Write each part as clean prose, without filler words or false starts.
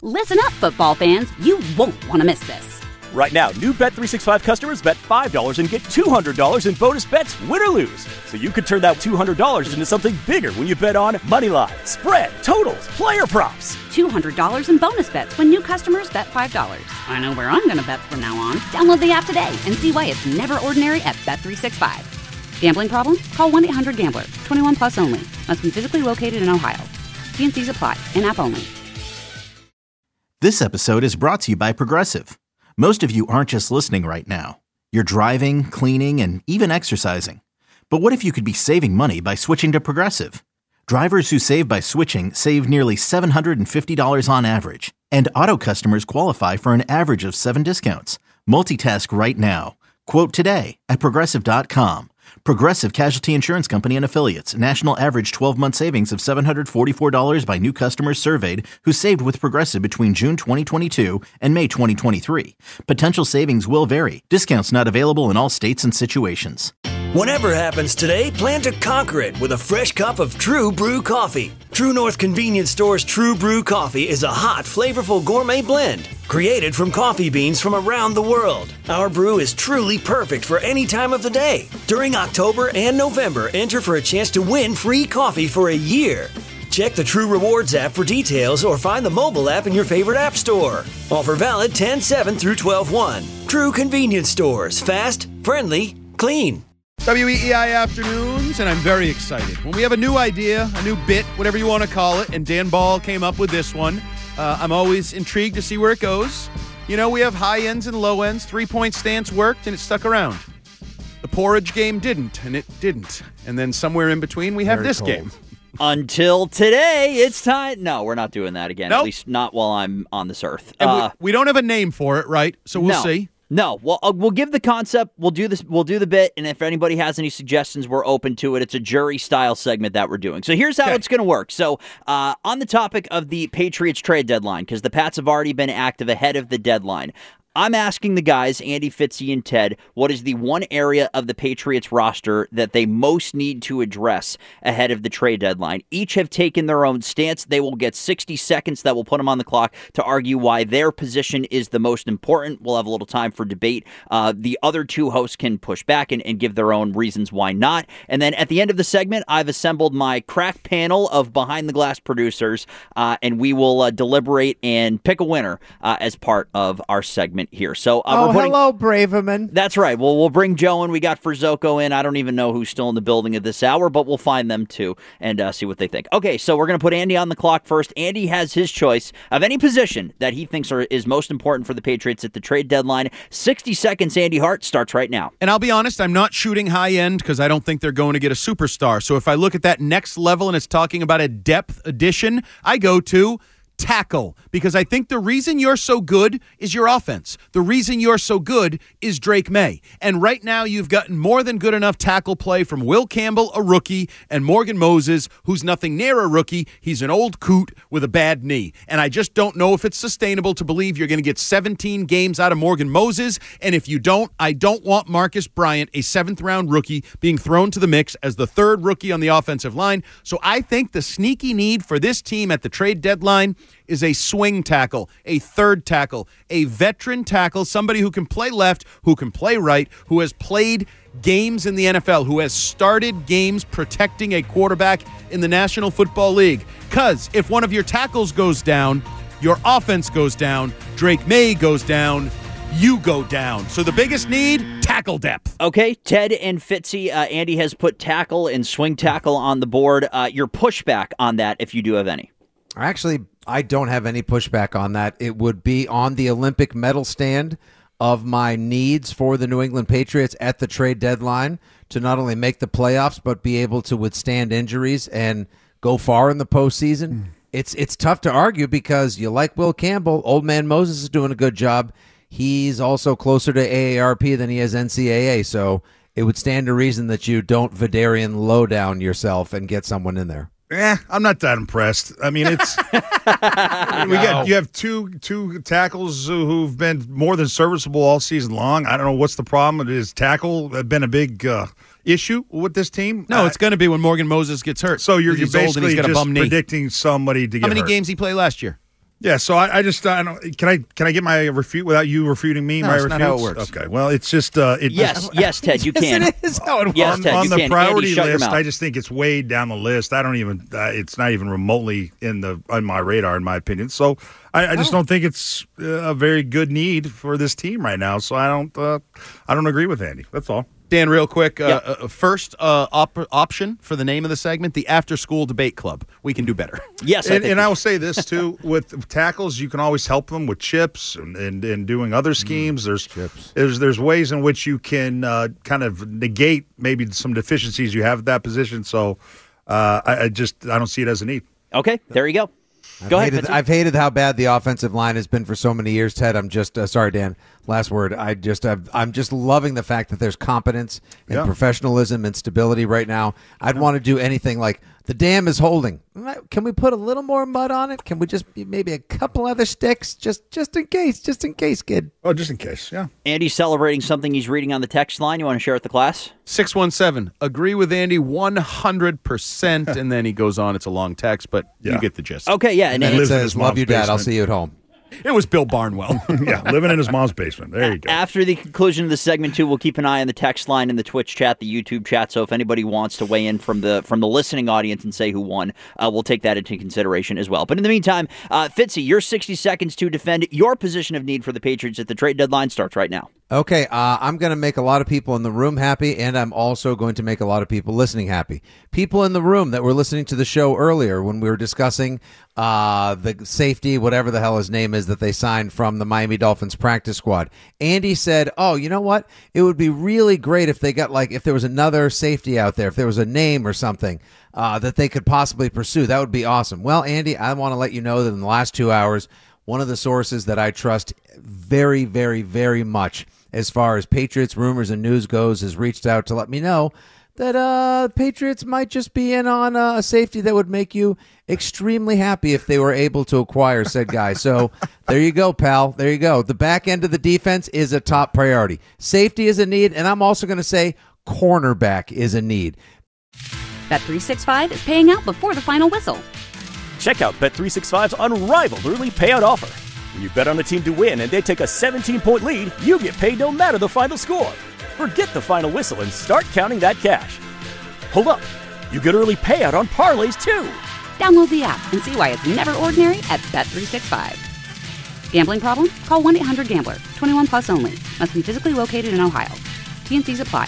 Listen up, football fans. You won't want to miss this. Right now, new Bet365 customers bet $5 and get $200 in bonus bets, win or lose. So you could turn that $200 into something bigger when you bet on money line, spread, totals, player props. $200 in bonus bets when new customers bet $5. I know where I'm going to bet from now on. Download the app today and see why it's never ordinary at Bet365. Gambling problem? Call 1-800-GAMBLER. 21 plus only. Must be physically located in Ohio. T&Cs apply. In-app only. This episode is brought to you by Progressive. Most of you aren't just listening right now. You're driving, cleaning, and even exercising. But what if you could be saving money by switching to Progressive? Drivers who save by switching save nearly $750 on average. And auto customers qualify for an average of 7 discounts. Multitask right now. Quote today at Progressive.com. Progressive Casualty Insurance Company and Affiliates. National average 12-month savings of $744 by new customers surveyed who saved with Progressive between June 2022 and May 2023. Potential savings will vary. Discounts not available in all states and situations. Whatever happens today, plan to conquer it with a fresh cup of True Brew coffee. True North Convenience Store's True Brew coffee is a hot, flavorful gourmet blend created from coffee beans from around the world. Our brew is truly perfect for any time of the day. During October and November, enter for a chance to win free coffee for a year. Check the True Rewards app for details or find the mobile app in your favorite app store. Offer valid 10/7 through 12/1. True Convenience Stores. Fast, friendly, clean. WEEI Afternoons, and I'm very excited. When we have a new idea, a new bit, whatever you want to call it, and Dan Ball came up with this one, I'm always intrigued to see where it goes. You know, we have high ends and low ends. 3-point stance worked, and it stuck around. The porridge game didn't, and it didn't. And then somewhere in between, we have this game. Until today, it's time. No, we're not doing that again. Nope. At least not while I'm on this earth. And we don't have a name for it, right? So we'll see. No, well, we'll give the concept. We'll do this. We'll do the bit, and if anybody has any suggestions, we're open to it. It's a jury-style segment that we're doing. So here's how it's going to work. So on the topic of the Patriots trade deadline, because the Pats have already been active ahead of the deadline, I'm asking the guys, Andy, Fitzy, and Ted, what is the one area of the Patriots roster that they most need to address ahead of the trade deadline? Each have taken their own stance. They will get 60 seconds that will put them on the clock to argue why their position is the most important. We'll have a little time for debate. The other two hosts can push back and give their own reasons why not. And then at the end of the segment, I've assembled my crack panel of behind-the-glass producers, and we will deliberate and pick a winner as part of our segment here. So hello, Braverman. That's right. Well, we'll bring Joe in. We got Frizzoco in. I don't even know who's still in the building at this hour, but we'll find them too and see what they think. Okay, so we're going to put Andy on the clock first. Andy has his choice of any position that he thinks is most important for the Patriots at the trade deadline. 60 seconds, Andy Hart, starts right now. And I'll be honest, I'm not shooting high end because I don't think they're going to get a superstar. So if I look at that next level and it's talking about a depth addition, I go to tackle, because I think the reason you're so good is your offense. The reason you're so good is Drake May. And right now you've gotten more than good enough tackle play from Will Campbell, a rookie, and Morgan Moses, who's nothing near a rookie. He's an old coot with a bad knee. And I just don't know if it's sustainable to believe you're going to get 17 games out of Morgan Moses. And if you don't, I don't want Marcus Bryant, a 7th-round rookie, being thrown to the mix as the 3rd rookie on the offensive line. So I think the sneaky need for this team at the trade deadline is a swing tackle, a 3rd tackle, a veteran tackle, somebody who can play left, who can play right, who has played games in the NFL, who has started games protecting a quarterback in the National Football League. Because if one of your tackles goes down, your offense goes down, Drake May goes down, you go down. So the biggest need, tackle depth. Okay, Ted and Fitzy, Andy has put tackle and swing tackle on the board. Your pushback on that, if you do have any. Actually, I don't have any pushback on that. It would be on the Olympic medal stand of my needs for the New England Patriots at the trade deadline to not only make the playoffs, but be able to withstand injuries and go far in the postseason. It's tough to argue because you like Will Campbell. Old man Moses is doing a good job. He's also closer to AARP than he is NCAA, so it would stand to reason that you don't Vidarian lowdown yourself and get someone in there. I'm not that impressed. I mean, it's you have two tackles who've been more than serviceable all season long. I don't know what's the problem. Is tackle been a big issue with this team? No, it's going to be when Morgan Moses gets hurt. So you're he's basically old and he's got a just bum knee. predicting somebody to get hurt. How many games he played last year? Yeah, so I just I don't, can I get my refute without you refuting me? No, my that's refutes? not how it works. Okay, well, it's just Yes, Ted, you can. Yes, it is how it works. Yes, Ted, on you the can. priority Andy, shut your list. mouth. I just think it's way down the list. I don't even. It's not even remotely on my radar, in my opinion. So I just don't think it's a very good need for this team right now. So I don't agree with Andy. That's all. Dan, real quick, first option for the name of the segment, the After School Debate Club. We can do better. Yes, And I will say this, too. With tackles, you can always help them with chips and doing other schemes. There's ways in which you can kind of negate maybe some deficiencies you have at that position. So I don't see it as a need. Okay, there you go. Go ahead, Fitzy. I've hated how bad the offensive line has been for so many years, Ted. I'm just sorry, Dan. Last word. I'm just loving the fact that there's competence and professionalism and stability right now. I'd want to do anything like the dam is holding. Can we put a little more mud on it? Can we just maybe a couple other sticks just in case, kid? Oh, just in case, yeah. Andy's celebrating something he's reading on the text line. You want to share with the class? 617, agree with Andy 100%, and then he goes on. It's a long text, but you get the gist. Okay, yeah. And then it says, love you, Dad. I'll see you at home. It was Bill Barnwell. Yeah, living in his mom's basement. There you go. After the conclusion of the segment, too, we'll keep an eye on the text line and the Twitch chat, the YouTube chat. So if anybody wants to weigh in from the listening audience and say who won, we'll take that into consideration as well. But in the meantime, Fitzy, your 60 seconds to defend your position of need for the Patriots at the trade deadline starts right now. Okay, I'm going to make a lot of people in the room happy, and I'm also going to make a lot of people listening happy. People in the room that were listening to the show earlier when we were discussing the safety, whatever the hell his name is, that they signed from the Miami Dolphins practice squad. Andy said, oh, you know what? It would be really great if they got, if there was another safety out there, if there was a name or something that they could possibly pursue. That would be awesome. Well, Andy, I want to let you know that in the last 2 hours, one of the sources that I trust very, very, very much as far as Patriots rumors and news goes has reached out to let me know that Patriots might just be in on a safety that would make you extremely happy if they were able to acquire said guy. So there you go, pal. There you go. The back end of the defense is a top priority. Safety is a need, and I'm also going to say cornerback is a need. Bet365 is paying out before the final whistle. Check out Bet365's unrivaled early payout offer. When you bet on a team to win and they take a 17-point lead, you get paid no matter the final score. Forget the final whistle and start counting that cash. Hold up. You get early payout on parlays, too. Download the app and see why it's never ordinary at Bet365. Gambling problem? Call 1-800-GAMBLER. 21 plus only. Must be physically located in Ohio. T&Cs apply.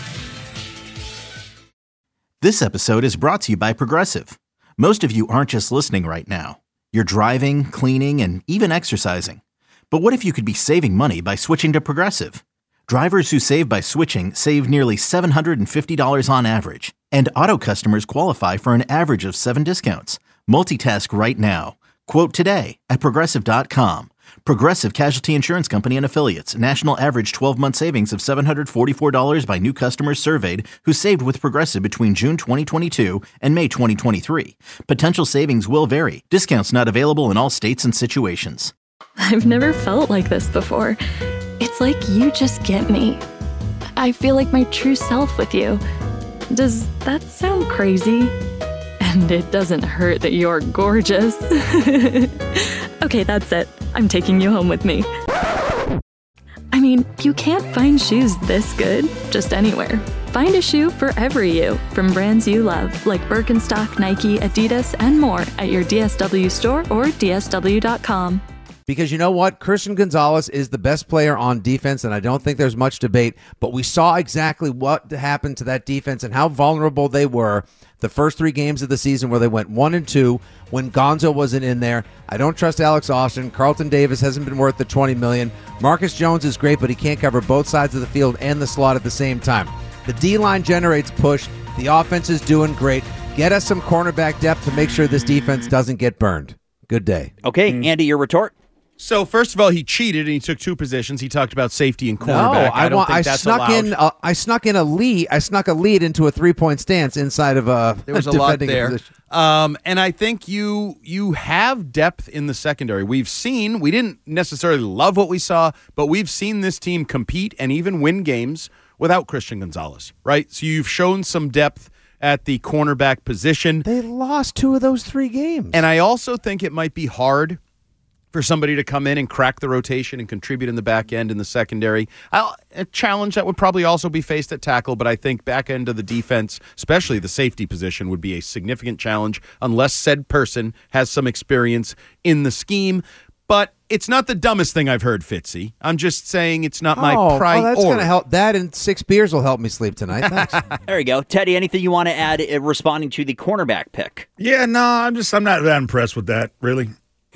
This episode is brought to you by Progressive. Most of you aren't just listening right now. You're driving, cleaning, and even exercising. But what if you could be saving money by switching to Progressive? Drivers who save by switching save nearly $750 on average. And auto customers qualify for an average of 7 discounts. Multitask right now. Quote today at Progressive.com. Progressive Casualty Insurance Company and Affiliates. National average 12-month savings of $744 by new customers surveyed who saved with Progressive between June 2022 and May 2023. Potential savings will vary. Discounts not available in all states and situations. I've never felt like this before. It's like you just get me. I feel like my true self with you. Does that sound crazy? And it doesn't hurt that you're gorgeous. Okay, that's it. I'm taking you home with me. I mean, you can't find shoes this good just anywhere. Find a shoe for every you, from brands you love, like Birkenstock, Nike, Adidas, and more at your DSW store or DSW.com. Because you know what? Christian Gonzalez is the best player on defense, and I don't think there's much debate. But we saw exactly what happened to that defense and how vulnerable they were the first 3 games of the season where they went 1-2 when Gonzo wasn't in there. I don't trust Alex Austin. Carlton Davis hasn't been worth the $20 million. Marcus Jones is great, but he can't cover both sides of the field and the slot at the same time. The D-line generates push. The offense is doing great. Get us some cornerback depth to make sure this defense doesn't get burned. Good day. Okay, Andy, your retort? So first of all, he cheated and he took 2 positions. He talked about safety and cornerback. No, I don't think that's allowed. I snuck in a lead. I snuck a lead into a 3-point stance inside of a. There was a lot there, and I think you have depth in the secondary. We didn't necessarily love what we saw, but we've seen this team compete and even win games without Christian Gonzalez, right? So you've shown some depth at the cornerback position. They lost 2 of those 3 games, and I also think it might be hard for somebody to come in and crack the rotation and contribute in the back end in the secondary. A challenge that would probably also be faced at tackle, but I think back end of the defense, especially the safety position, would be a significant challenge unless said person has some experience in the scheme. But it's not the dumbest thing I've heard, Fitzy. I'm just saying it's not my priority. Oh, that's going to help. That and 6 beers will help me sleep tonight. Thanks. There you go. Teddy, anything you want to add responding to the cornerback pick? Yeah, no, I'm not that impressed with that, really.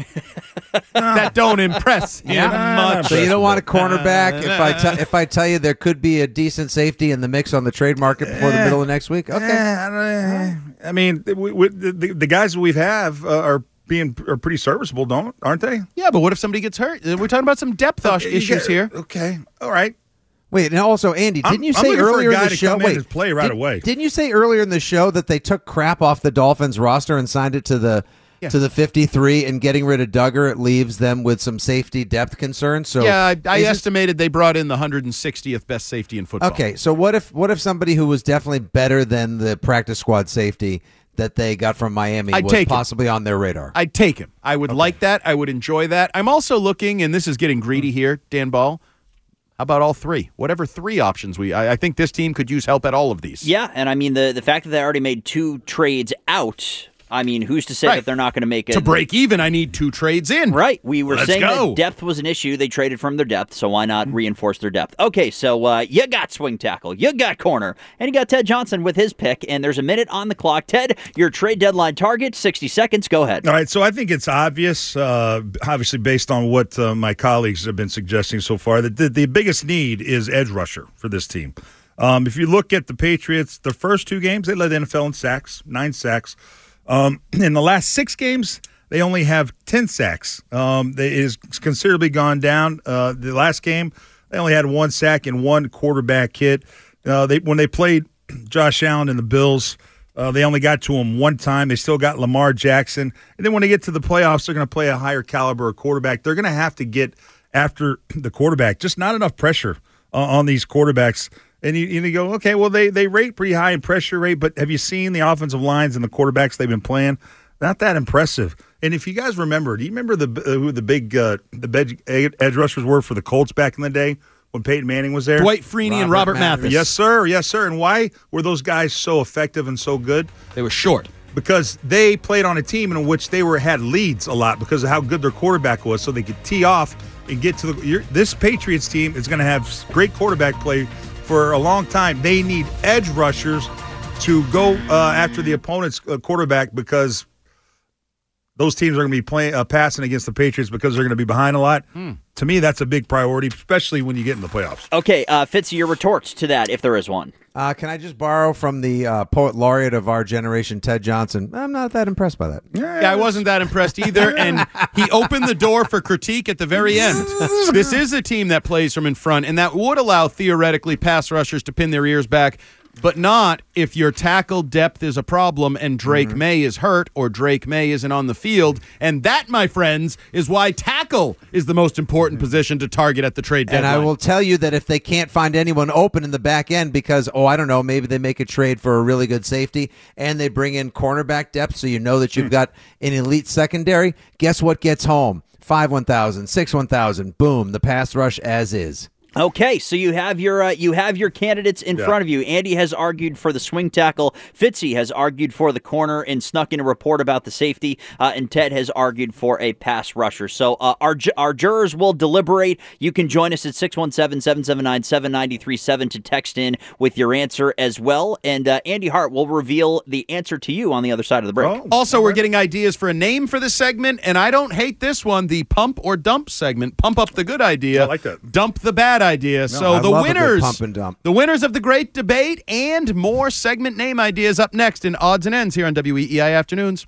That don't impress him much. So you don't want a cornerback if I tell you there could be a decent safety in the mix on the trade market before the middle of next week? Okay. I mean, the guys that we have are pretty serviceable, aren't they? Yeah, but what if somebody gets hurt? We're talking about some depth issues here. Okay, all right. Wait, and also, Andy, didn't you say earlier in the show? Play right away. Didn't you say earlier in the show that they took crap off the Dolphins roster and signed it to the 53, and getting rid of Duggar, it leaves them with some safety depth concerns? So yeah, I estimated they brought in the 160th best safety in football. Okay, so what if somebody who was definitely better than the practice squad safety that they got from Miami was possibly on their radar? I'd take him. I would like that. I would enjoy that. I'm also looking, and this is getting greedy here, Dan Ball. How about all three? Whatever 3 options I think this team could use help at all of these. Yeah, and I mean the fact that they already made 2 trades out. I mean, who's to say that they're not going to make it? To break even, I need 2 trades in. Right. We were saying that depth was an issue. They traded from their depth, so why not reinforce their depth? Okay, so you got swing tackle, you got corner, and you got Ted Johnson with his pick, and there's a minute on the clock. Ted, your trade deadline target, 60 seconds. Go ahead. All right, so I think it's obvious, obviously based on what my colleagues have been suggesting so far, that the biggest need is edge rusher for this team. If you look at the Patriots, the first 2 games, they led the NFL in sacks, 9 sacks. In the last 6 games, they only have 10 sacks. It has considerably gone down. The last game, they only had 1 sack and 1 quarterback hit. When they played Josh Allen and the Bills, they only got to him 1 time. They still got Lamar Jackson. And then when they get to the playoffs, they're going to play a higher caliber of quarterback. They're going to have to get after the quarterback. Just not enough pressure on these quarterbacks. And you go, okay, well, they rate pretty high in pressure rate, but have you seen the offensive lines and the quarterbacks they've been playing? Not that impressive. And if you guys remember, do you remember who the big edge rushers were for the Colts back in the day when Peyton Manning was there? Dwight Freeney and Robert Mathis. Yes, sir. Yes, sir. And why were those guys so effective and so good? They were short. Because they played on a team in which they had leads a lot because of how good their quarterback was, so they could tee off and get to this Patriots team is going to have great quarterback play for a long time. They need edge rushers to go after the opponent's quarterback because those teams are going to be passing against the Patriots because they're going to be behind a lot. To me, that's a big priority, especially when you get in the playoffs. Okay, Fitzy, your retorts to that, if there is one. Can I just borrow from the poet laureate of our generation, Ted Johnson? I'm not that impressed by that. Yeah, I wasn't that impressed either, and he opened the door for critique at the very end. This is a team that plays from in front, and that would allow, theoretically, pass rushers to pin their ears back, but not if your tackle depth is a problem and Drake May is hurt or Drake May isn't on the field. And that, my friends, is why tackle is the most important position to target at the trade deadline. And I will tell you that if they can't find anyone open in the back end because, I don't know, maybe they make a trade for a really good safety and they bring in cornerback depth so you know that you've got an elite secondary, guess what gets home? 5-1,000, 6-1,000, boom, the pass rush as is. Okay, so you have your candidates in front of you. Andy has argued for the swing tackle. Fitzy has argued for the corner and snuck in a report about the safety. And Ted has argued for a pass rusher. So our jurors will deliberate. You can join us at 617-779-7937 to text in with your answer as well. And Andy Hart will reveal the answer to you on the other side of the break. Also, we're getting ideas for a name for the segment, and I don't hate this one, the pump or dump segment. Pump up the good idea. I like that. Dump the bad idea. So the winners, pump and dump. The winners of the great debate and more segment name ideas up next in Odds and Ends here on WEEI Afternoons.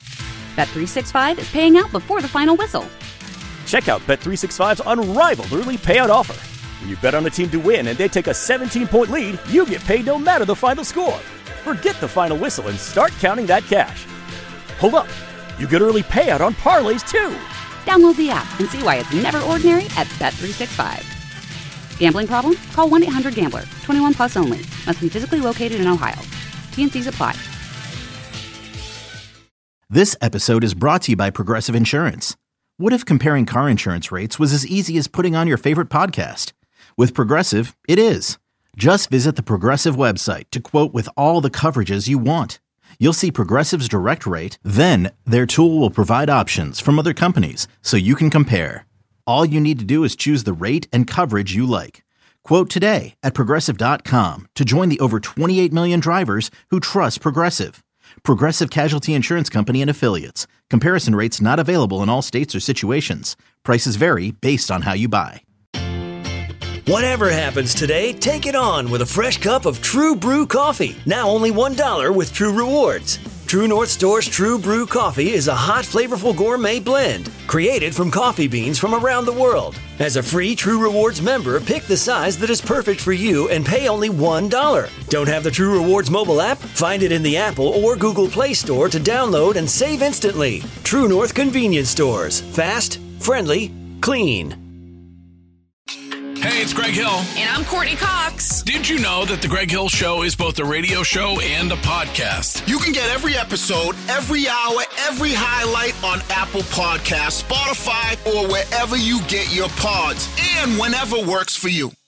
Bet365 is paying out before the final whistle. Check out Bet365's unrivaled early payout offer. When you bet on a team to win and they take a 17-point lead, you get paid no matter the final score. Forget the final whistle and start counting that cash. Hold up. You get early payout on parlays, too. Download the app and see why it's never ordinary at Bet365. Gambling problem? Call 1-800-GAMBLER. 21 plus only. Must be physically located in Ohio. T&Cs apply. This episode is brought to you by Progressive Insurance. What if comparing car insurance rates was as easy as putting on your favorite podcast? With Progressive, it is. Just visit the Progressive website to quote with all the coverages you want. You'll see Progressive's direct rate, then their tool will provide options from other companies so you can compare. All you need to do is choose the rate and coverage you like. Quote today at Progressive.com to join the over 28 million drivers who trust Progressive. Progressive Casualty Insurance Company and Affiliates. Comparison rates not available in all states or situations. Prices vary based on how you buy. Whatever happens today, take it on with a fresh cup of True Brew coffee. Now only $1 with True Rewards. True North Store's True Brew coffee is a hot, flavorful gourmet blend created from coffee beans from around the world. As a free True Rewards member, pick the size that is perfect for you and pay only $1. Don't have the True Rewards mobile app? Find it in the Apple or Google Play Store to download and save instantly. True North Convenience Stores. Fast, friendly, clean. Hey, it's Greg Hill. And I'm Courtney Cox. Did you know that The Greg Hill Show is both a radio show and a podcast? You can get every episode, every hour, every highlight on Apple Podcasts, Spotify, or wherever you get your pods, and whenever works for you.